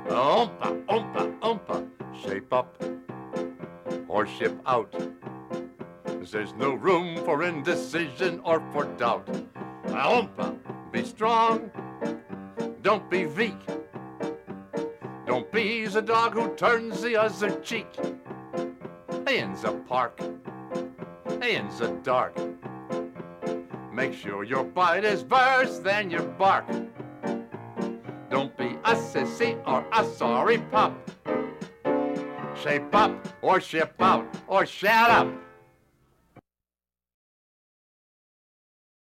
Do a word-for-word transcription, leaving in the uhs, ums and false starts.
Oompa, oompa, oompa, shape up or ship out. There's no room for indecision or for doubt. Oompa, be strong, don't be weak. Don't be the dog who turns the other cheek. In the park, in the dark, make sure your bite is worse than your bark. Don't be a sissy or a sorry pup. Shape up or ship out or shut up.